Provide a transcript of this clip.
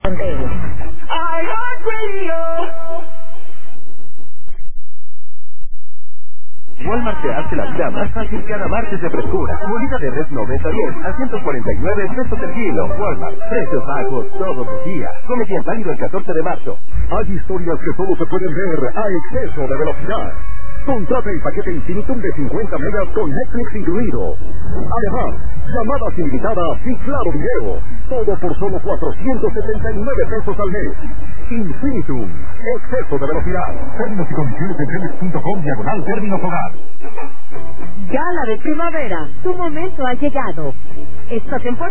Walmart te hace la vida más fácil cada martes de frescura. Molida de res 90-10 a 149 pesos el kilo. Walmart, precios bajos todos los días. Come bien válido el 14 de marzo. Hay historias que solo se pueden ver a exceso de velocidad. Contrata el paquete Infinitum de 50 megas con Netflix incluido. Además, llamadas ilimitadas y claro video. Todo por solo 479 pesos al mes. Infinitum, exceso de velocidad. Términos y condiciones en Telmex.com/términos hogar. Gala de primavera, tu momento ha llegado. Esta temporada